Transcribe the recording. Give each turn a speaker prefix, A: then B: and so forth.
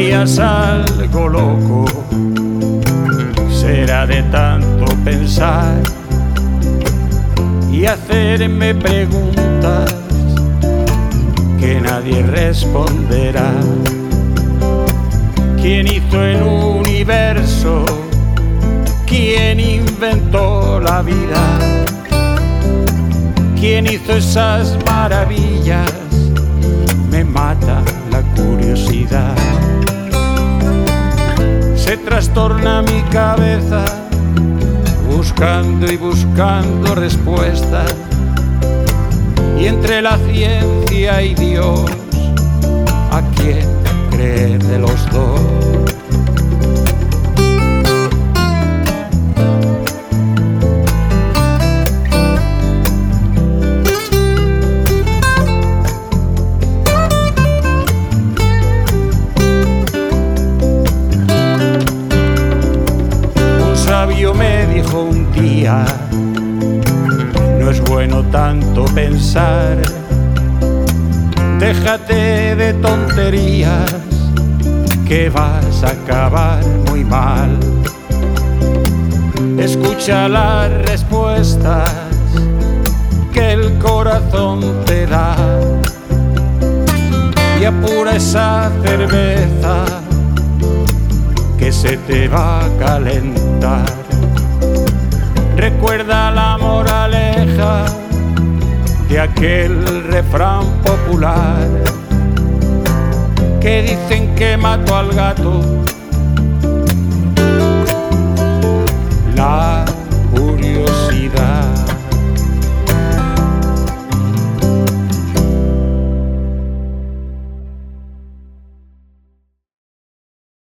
A: días algo loco, será de tanto pensar y hacerme preguntas que nadie responderá. ¿Quién hizo el universo? ¿Quién inventó la vida? ¿Quién hizo esas maravillas? Me mata la curiosidad. Se trastorna mi cabeza buscando y buscando respuestas, y entre la ciencia y Dios, ¿a quién creer de los dos? Me dijo un día, no es bueno tanto pensar, déjate de tonterías que vas a acabar muy mal. Escucha las respuestas que el corazón te da y apura esa cerveza que se te va a calentar. Recuerda la moraleja de aquel refrán popular que dicen que mató al gato